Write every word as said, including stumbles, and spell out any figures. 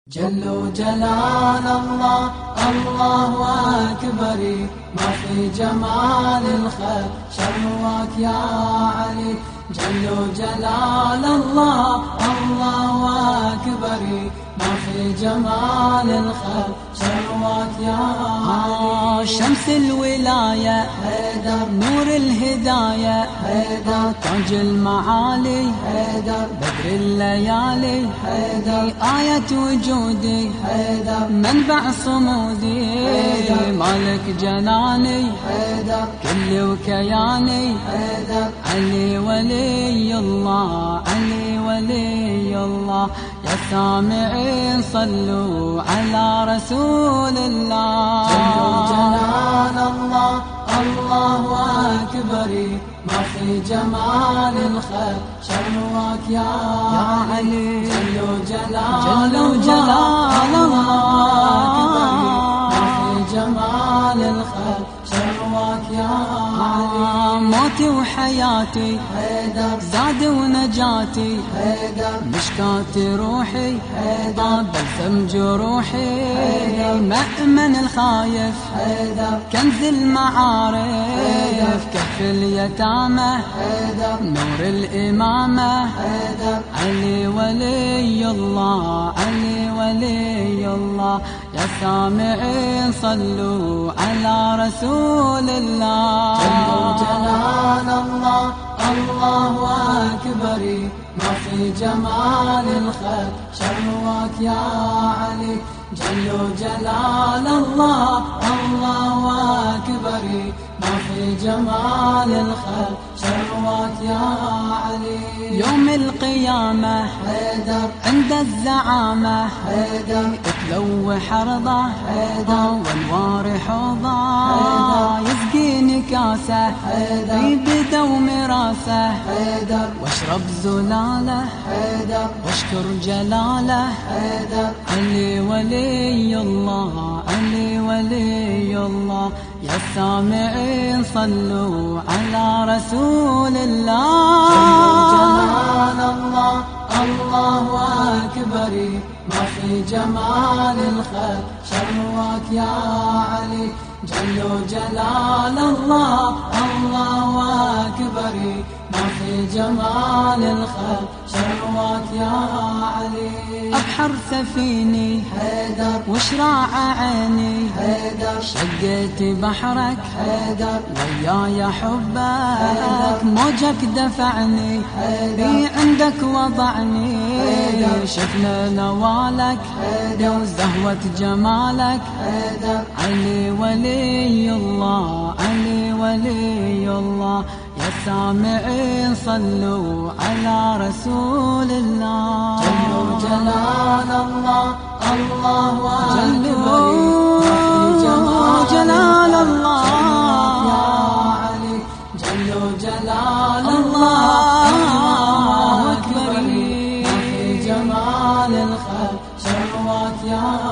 جل جلال الله الله أكبر، ما في جمال الخلق شرواك يا علي. جل جلال الله الله أكبر، ما في جمال الخلق شرواك يا علي. شمس الولاية حيدر، نور الهداية حيدر، تاج المعالي حيدر، بدر الليالي حيدر، آية وجودي حيدر، منبع صمودي حيدر، مالك جناني حيدر، كلي وكياني حيدر، علي ولي الله علي ولي الله. يا سامعين صلوا على رسول الله. جل جلال الله الله أكبر، ما في جمال الخلق شرواك يا علي. جل جلال جل جلال الله أكبر، ما في جمال الخلق شرواك يا علي. موتي وحياتي حيدر، زادي ونجاتي حيدر، مشكات روحي حيدر، بلسم جروحي حيدر، مأمن الخايف حيدر، كنز المعارف كف اليتامى حيدر، نور الإمامة حيدر، علي ولي الله علي ولي الله. يا سامعين صلوا على رسول الله. جل جلال الله الله أكبر، ما في جمال الخلق شرواك يا علي. جل جلال الله الله أكبر، ما في جمال الخلق شرواك يا علي. يوم القيامة حيدر، عند الزعامة حيدر، تلوح أرضه حيدر، والوار حوضه حيدر، يسقيني كاسة حيدر، في بدوم راسه حيدر، واشرب زلاله حيدر، واشكر جلاله. حيدر، علي ولي الله علي ولي الله. يا سامعين صلوا على رسول الله. جل جلال الله الله أكبر، ما في جمال الخلق شرواك يا علي. جل جلال الله الله أكبر، ما في جمال الخلق شرواك يا علي. أبحر سفيني حيدر، وشراع عيني حيدر، شقيت بحرك حيدر، وياي حبك موجك دفعني حيدر، في عندك وضعني حيدر، شفنا نوالك حيدر، وزهوة جمالك حيدر، علي ولي الله علي ولي الله. يا سامعين صلوا على رسول الله. جل جلال الله الله أكبر، ما في جل جلال الله يا علي. جل جلال الله الله أكبر، أكبر، ما في جمال الخلق شرواك يا